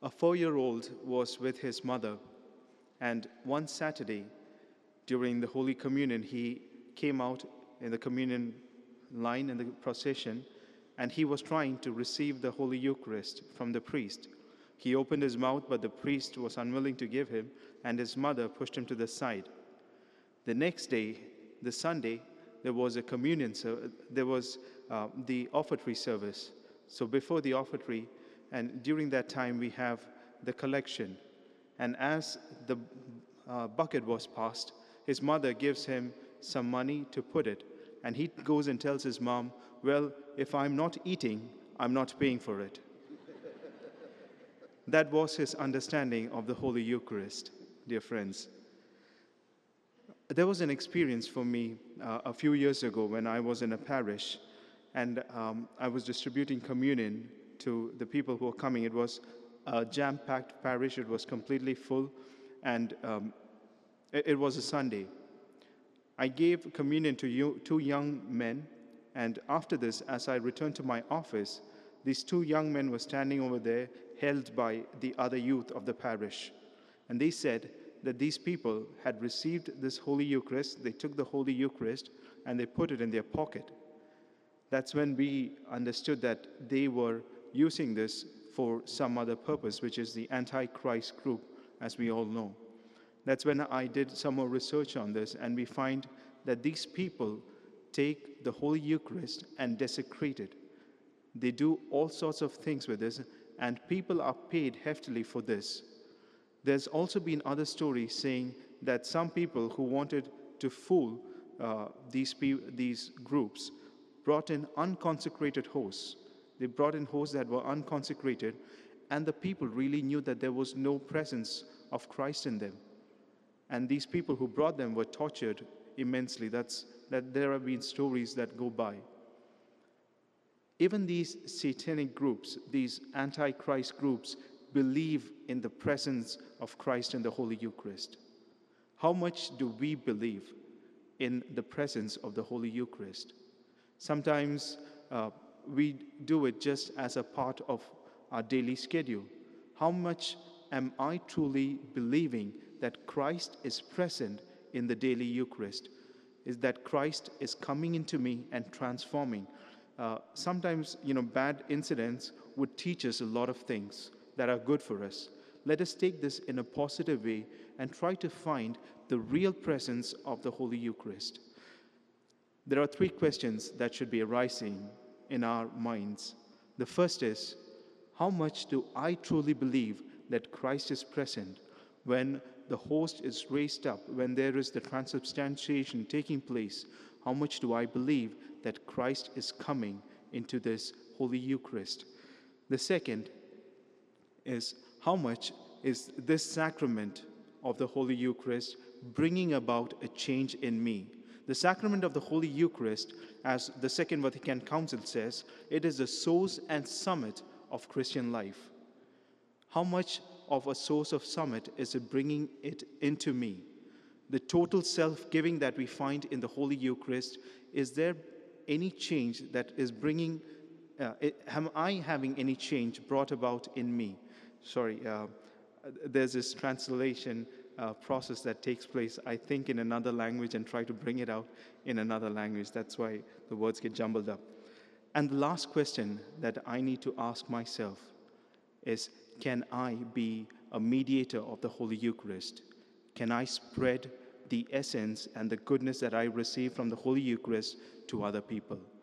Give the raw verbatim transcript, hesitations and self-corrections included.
A four-year-old was with his mother, and one Saturday during the Holy Communion, he came out in the communion line in the procession, and he was trying to receive the Holy Eucharist from the priest. He opened his mouth, but the priest was unwilling to give him, and his mother pushed him to the side. The next day, the Sunday, there was a communion, so there was uh, the offertory service. So before the offertory, and during that time, we have the collection. And as the uh, bucket was passed, his mother gives him some money to put it. And he goes and tells his mom, well, if I'm not eating, I'm not paying for it. That was his understanding of the Holy Eucharist, dear friends. There was an experience for me uh, a few years ago when I was in a parish, and um, I was distributing communion to the people who were coming. It was a jam-packed parish. It was completely full, and um, it, it was a Sunday. I gave communion to you, two young men, and after this, as I returned to my office, these two young men were standing over there, held by the other youth of the parish. And they said that these people had received this Holy Eucharist, they took the Holy Eucharist, and they put it in their pocket. That's when we understood that they were using this for some other purpose, which is the Antichrist group, as we all know. That's when I did some more research on this, and we find that these people take the Holy Eucharist and desecrate it. They do all sorts of things with this, and people are paid heftily for this. There's also been other stories saying that some people who wanted to fool uh, these, these groups brought in unconsecrated hosts. They brought in hosts that were unconsecrated, and the people really knew that there was no presence of Christ in them. And these people who brought them were tortured immensely. That's, that there have been stories that go by. Even these satanic groups, these antichrist groups, believe in the presence of Christ in the Holy Eucharist. How much do we believe in the presence of the Holy Eucharist? Sometimes uh, we do it just as a part of our daily schedule. How much am I truly believing that Christ is present in the daily Eucharist? Is that Christ is coming into me and transforming? Uh, sometimes, you know, bad incidents would teach us a lot of things that are good for us. Let us take this in a positive way and try to find the real presence of the Holy Eucharist. There are three questions that should be arising in our minds. The first is, how much do I truly believe that Christ is present when the host is raised up, when there is the transubstantiation taking place? How much do I believe that Christ is coming into this Holy Eucharist? The second is, how much is this sacrament of the Holy Eucharist bringing about a change in me? The sacrament of the Holy Eucharist, as the Second Vatican Council says, it is the source and summit of Christian life. How much of a source of summit is it bringing it into me? The total self-giving that we find in the Holy Eucharist, is there any change that is bringing, uh, it, am I having any change brought about in me? Sorry, uh, there's this translation uh, process that takes place, I think, in another language and try to bring it out in another language. That's why the words get jumbled up. And the last question that I need to ask myself is, can I be a mediator of the Holy Eucharist? Can I spread the essence and the goodness that I receive from the Holy Eucharist to other people?